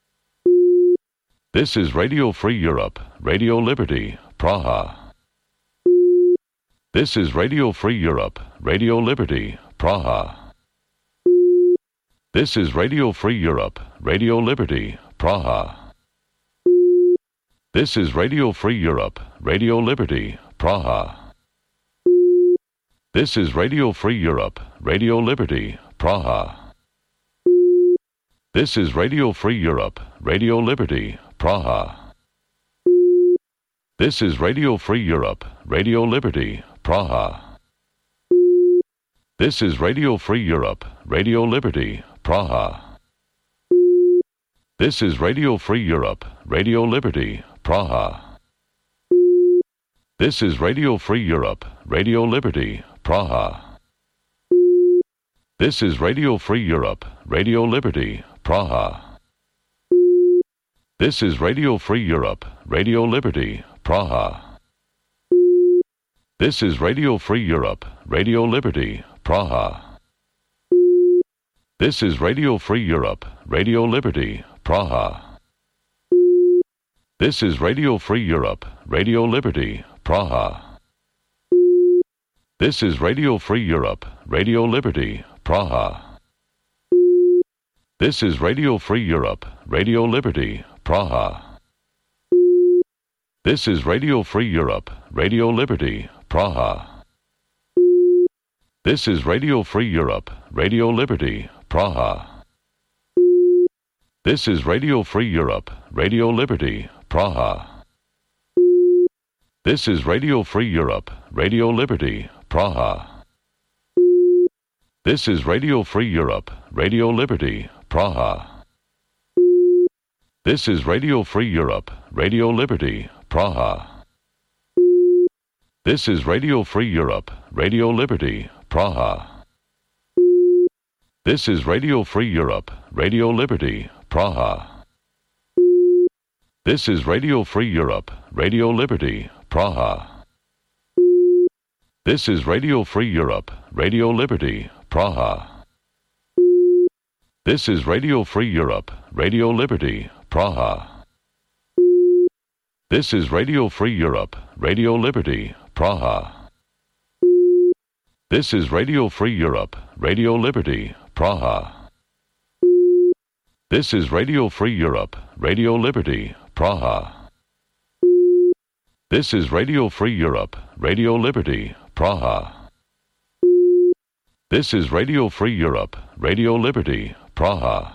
This is Radio Free Europe, Radio Liberty, Praha. This is Radio Free Europe, Radio Liberty, Praha. This is Radio Free Europe, Radio Liberty, Praha. This is Radio Free Europe, Radio Liberty, Praha. This is Radio Free Europe, Radio Liberty, Praha. This is Radio Free Europe, Radio Liberty, Praha. This is Radio Free Europe, Radio Liberty, Praha. This is Radio Free Europe, Radio Liberty, Praha. This is Radio Free Europe, Radio Liberty, Praha. This is Radio Free Europe, Radio Liberty, Praha. This is Radio Free Europe, Radio Liberty, Praha. This is Radio Free Europe, Radio Liberty, Praha. This is Radio Free Europe, Radio Liberty, Praha. This is Radio Free Europe, Radio Liberty, Praha. This is Radio Free Europe, Radio Liberty, Praha. This is Radio Free Europe, Radio Liberty, Praha. This is Radio Free Europe, Radio Liberty, Praha. This is Radio Free Europe, Radio Liberty, Praha. This is Radio Free Europe, Radio Liberty, Praha. This is Radio Free Europe, Radio Liberty, Praha. This is Radio Free Europe, Radio Liberty, Praha. This is Radio Free Europe, Radio Liberty, Praha. This is Radio Free Europe, Radio Liberty, Praha. This is Radio Free Europe, Radio Liberty, Praha. This is Radio Free Europe, Radio Liberty, Praha. This is Radio Free Europe, Radio Liberty, Praha. This is Radio Free Europe, Radio Liberty, Praha. This is Radio Free Europe, Radio Liberty, Praha. This is Radio Free Europe, Radio Liberty, Praha. This is Radio Free Europe, Radio Liberty, Praha. This is Radio Free Europe, Radio Liberty, Praha. This is Radio Free Europe, Radio Liberty, Praha. This is Radio Free Europe, Radio Liberty, Praha.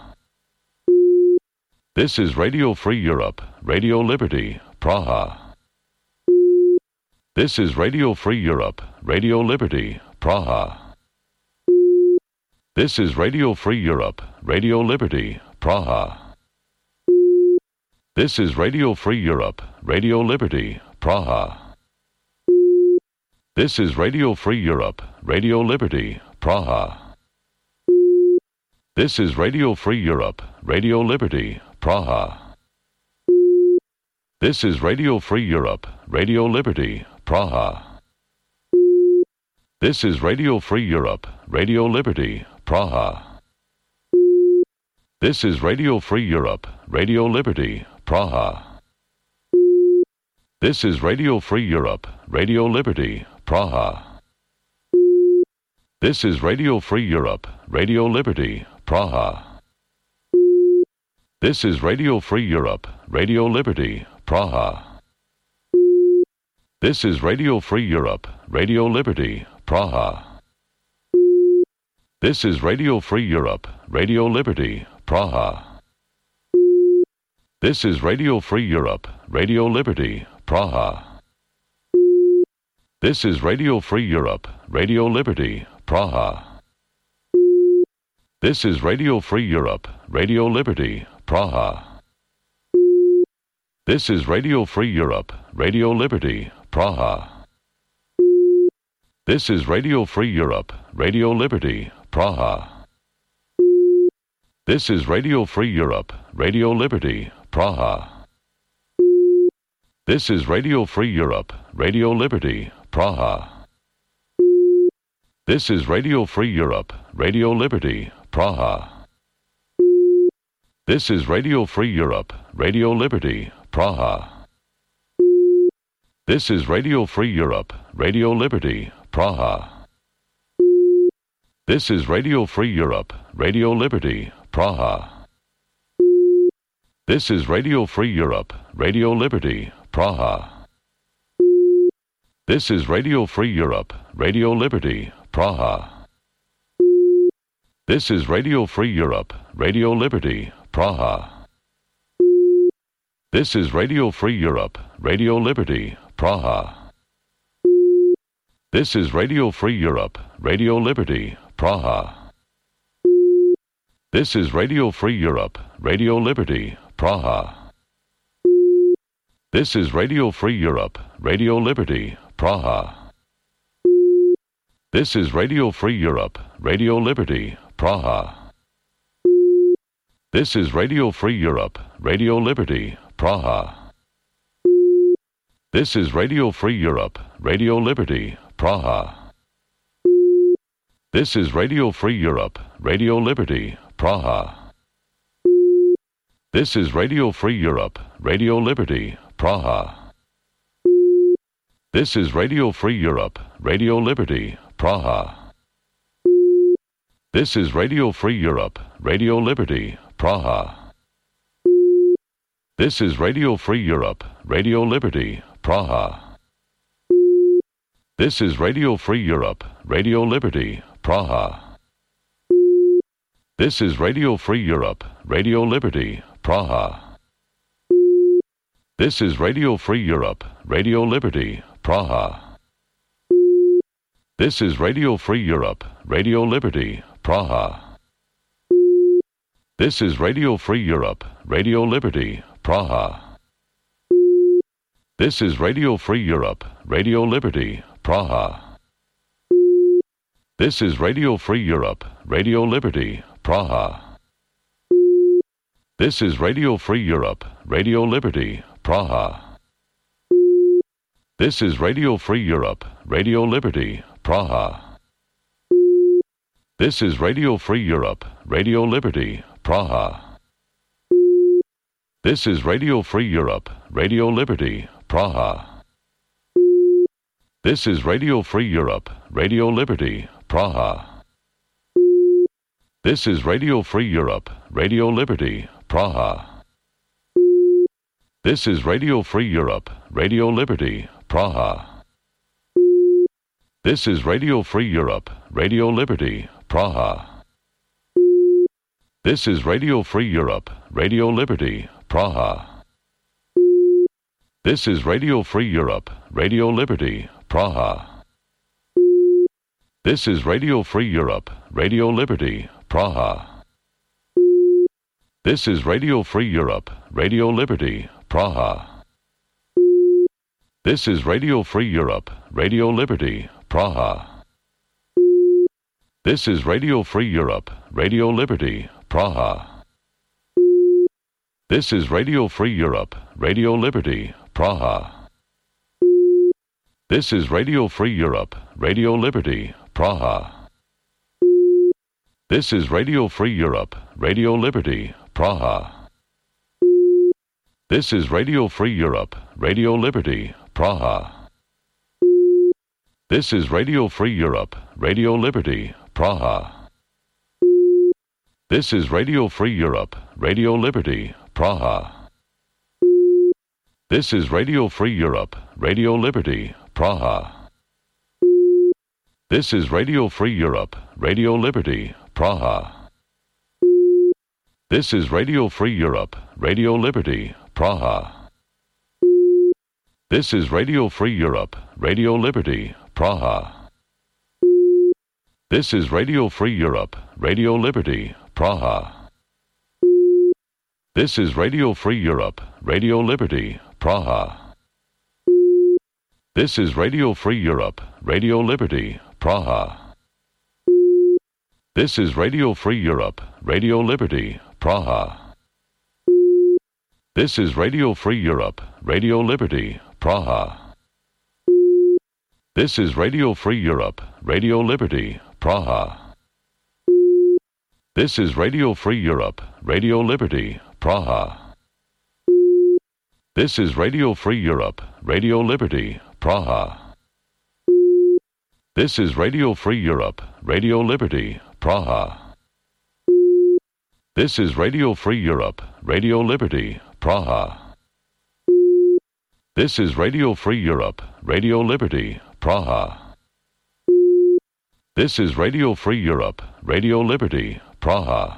This is Radio Free Europe, Radio Liberty, Praha. This is Radio Free Europe, Radio Liberty, Praha. This is Radio Free Europe, Radio Liberty, Praha. This is Radio Free Europe, Radio Liberty, Praha. This is Radio Free Europe, Radio Liberty, Praha. This is Radio Free Europe, Radio Liberty, Praha. This is Radio Free Europe, Radio Liberty, Praha. This is Radio Free Europe, Radio Liberty, Praha. This is Radio Free Europe, Radio Liberty, Praha. This is Radio Free Europe, Radio Liberty, Praha. This is Radio Free Europe, Radio Liberty, Praha. This is Radio Free Europe, Radio Liberty, Praha. This is Radio Free Europe, Radio Liberty, Praha. This is Radio Free Europe, Radio Liberty, Praha. This is Radio Free Europe, Radio Liberty, Praha. This is Radio Free Europe, Radio Liberty, Praha. This is Radio Free Europe, Radio Liberty, Praha. This is Radio Free Europe, Radio Liberty, Praha. This is Radio Free Europe, Radio Liberty, Praha. This is Radio Free Europe, Radio Liberty, Praha. This is Radio Free Europe, Radio Liberty, Praha. This is Radio Free Europe, Radio Liberty, Praha. This is Radio Free Europe, Radio Liberty, Praha. This is Radio Free Europe, Radio Liberty, Praha. This is Radio Free Europe, Radio Liberty, Praha. This is Radio Free Europe, Radio Liberty, Praha. This is Radio Free Europe, Radio Liberty, Praha. This is Radio Free Europe, Radio Liberty, Praha. This is Radio Free Europe, Radio Liberty, Praha. This is Radio Free Europe, Radio Liberty, Praha. This is Radio Free Europe, Radio Liberty, Praha. This is Radio Free Europe, Radio Liberty, Praha. This is Radio Free Europe, Radio Liberty, Praha. This is Radio Free Europe, Radio Liberty, Praha. This is Radio Free Europe, Radio Liberty, Praha. This is Radio Free Europe, Radio Liberty, Praha. This is Radio Free Europe, Radio Liberty, Praha. This is Radio Free Europe, Radio Liberty, Praha. This is Radio Free Europe, Radio Liberty, Praha. This is Radio Free Europe, Radio Liberty, Praha. This is Radio Free Europe, Radio Liberty, Praha. This is Radio Free Europe, Radio Liberty, Praha. This is Radio Free Europe, Radio Liberty, Praha. This is Radio Free Europe, Radio Liberty, Praha. This is Radio Free Europe, Radio Liberty, Praha. This is Radio Free Europe, Radio Liberty, Praha. This is Radio Free Europe, Radio Liberty, Praha. This is Radio Free Europe, Radio Liberty, Praha. This is Radio Free Europe, Radio Liberty, Praha. This is Radio Free Europe, Radio Liberty, Praha. This is Radio Free Europe, Radio Liberty, Praha. This is Radio Free Europe, Radio Liberty, Praha. This is Radio Free Europe, Radio Liberty, Praha. This is Radio Free Europe, Radio Liberty, Praha. This is Radio Free Europe, Radio Liberty, Praha. This is Radio Free Europe, Radio Liberty, Praha. This is Radio Free Europe, Radio Liberty, Praha. This is Radio Free Europe, Radio Liberty, Praha. This is Radio Free Europe, Radio Liberty, Praha. This is Radio Free Europe, Radio Liberty, Praha. This is Radio Free Europe, Radio Liberty, Praha. This is Radio Free Europe, Radio Liberty, Praha. This is Radio Free Europe, Radio Liberty, Praha. This is Radio Free Europe, Radio Liberty, Praha. This is Radio Free Europe, Radio Liberty, Praha. This is Radio Free Europe, Radio Liberty, Praha. This is Radio Free Europe, Radio Liberty, Praha. This is Radio Free Europe, Radio Liberty, Praha. This is Radio Free Europe, Radio Liberty, Praha. This is Radio Free Europe, Radio Liberty, Praha. This is Radio Free Europe, Radio Liberty, Praha. This is Radio Free Europe, Radio Liberty, Praha. This is Radio Free Europe, Radio Liberty, Praha. This is Radio Free Europe, Radio Liberty, Praha. This is Radio Free Europe, Radio Liberty, Praha. This is Radio Free Europe, Radio Liberty, Praha. This is Radio Free Europe, Radio Liberty, Praha. This is Radio Free Europe, Radio Liberty, Praha. This is Radio Free Europe, Radio Liberty, Praha. This is Radio Free Europe, Radio Liberty, Praha. This is Radio Free Europe, Radio Liberty, Praha. This is Radio Free Europe, Radio Liberty, Praha. This is Radio Free Europe, Radio Liberty, Praha.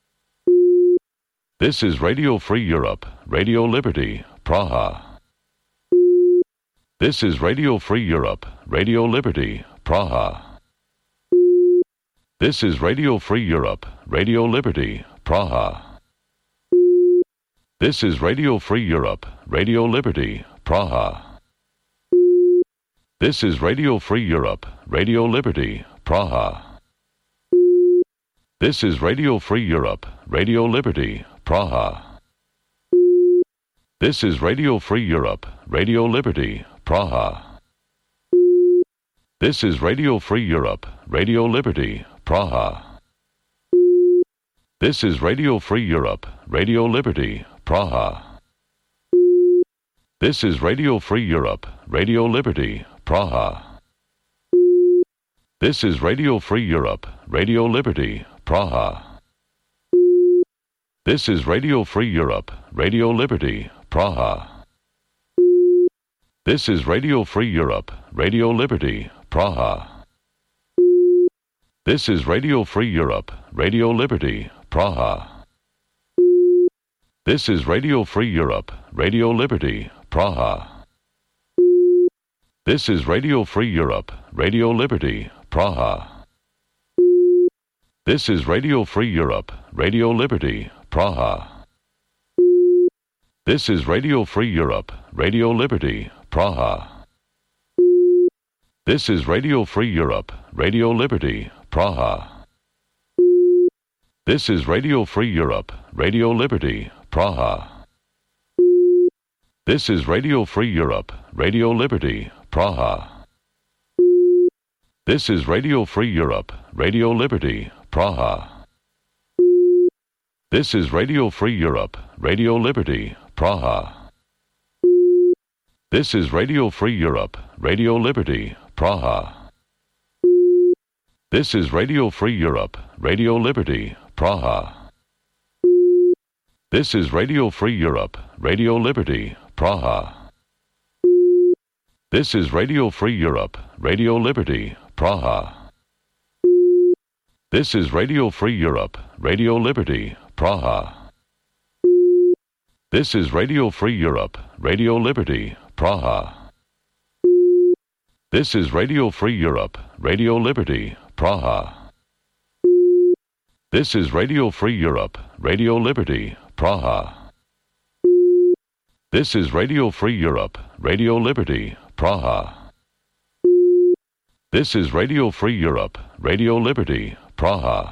This is Radio Free Europe, Radio Liberty, Praha. This is Radio Free Europe, Radio Liberty, Praha. This is Radio Free Europe, Radio Liberty, Praha. This is Radio Free Europe, Radio Liberty, Praha. This is Radio Free Europe, Radio Liberty, Praha. This is Radio Free Europe, Radio Liberty, Praha. This is Radio Free Europe, Radio Liberty, Praha. This is Radio Free Europe, Radio Liberty, Praha. This is Radio Free Europe, Radio Liberty, Praha. This is Radio Free Europe, Radio Liberty, Praha. This is Radio Free Europe, Radio Liberty, Praha. This is Radio Free Europe, Radio Liberty, Praha. This is Radio Free Europe, Radio Liberty, Praha. This is Radio Free Europe, Radio Liberty, Praha. This is Radio Free Europe, Radio Liberty, Praha. This is Radio Free Europe, Radio Liberty, Praha. This is Radio Free Europe, Radio Liberty, Praha. This is Radio Free Europe, Radio Liberty, Praha. This is Radio Free Europe, Radio Liberty, Praha. This is Radio Free Europe, Radio Liberty, Praha. This is Radio Free Europe, Radio Liberty, Praha. This is Radio Free Europe, Radio Liberty, Praha. This is Radio Free Europe, Radio Liberty, Praha. This is Radio Free Europe, Radio Liberty, Praha. This is Radio Free Europe, Radio Liberty, Praha. This is Radio Free Europe, Radio Liberty, Praha. This is Radio Free Europe, Radio Liberty, Praha. This is Radio Free Europe, Radio Liberty, Praha. This is Radio Free Europe, Radio Liberty, Praha. This is Radio Free Europe, Radio Liberty, Praha. This is Radio Free Europe, Radio Liberty, Praha. This is Radio Free Europe, Radio Liberty, Praha. This is Radio Free Europe, Radio Liberty, Praha.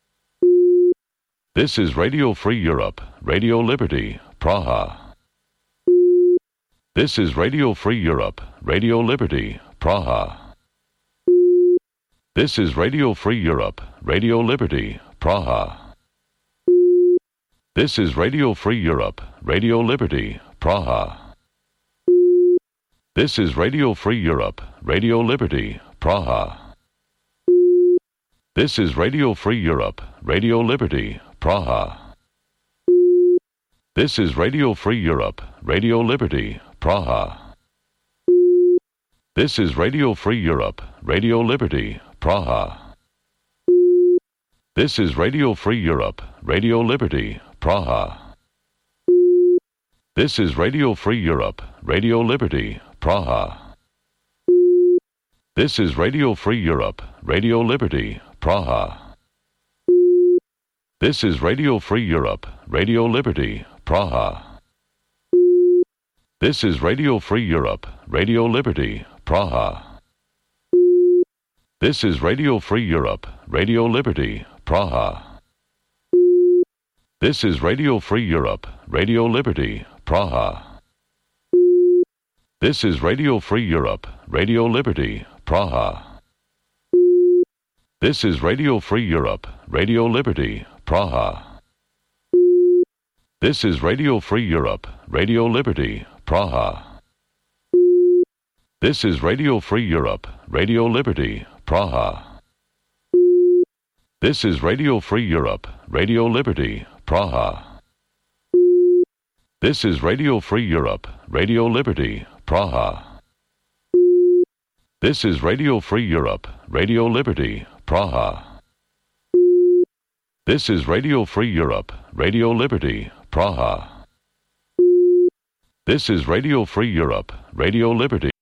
This is Radio Free Europe, Radio Liberty, Praha. This is Radio Free Europe, Radio Liberty, Praha. This is Radio Free Europe, Radio Liberty, Praha. This is Radio Free Europe, Radio Liberty, Praha. This is Radio Free Europe, Radio Liberty, Praha. This is Radio Free Europe, Radio Liberty, Praha. This is Radio Free Europe, Radio Liberty, Praha. This is Radio Free Europe, Radio Liberty, Praha. This is Radio Free Europe, Radio Liberty, Praha. This is Radio Free Europe, Radio Liberty, Praha. This is Radio Free Europe, Radio Liberty, Praha. This is Radio Free Europe, Radio Liberty, Praha. This is Radio Free Europe, Radio Liberty, Praha. This is Radio Free Europe, Radio Liberty, Praha. This is Radio Free Europe, Radio Liberty, Praha. This is Radio Free Europe, Radio Liberty, Praha. This is Radio Free Europe, Radio Liberty, Praha. This is Radio Free Europe, Radio Liberty, Praha. This is Radio Free Europe, Radio Liberty, Praha. This is Radio Free Europe, Radio Liberty, Praha. This is Radio Free Europe, Radio Liberty, Praha. This is Radio Free Europe, Radio Liberty, Praha. This is Radio Free Europe, Radio Liberty, Praha. This is Radio Free Europe, Radio Liberty.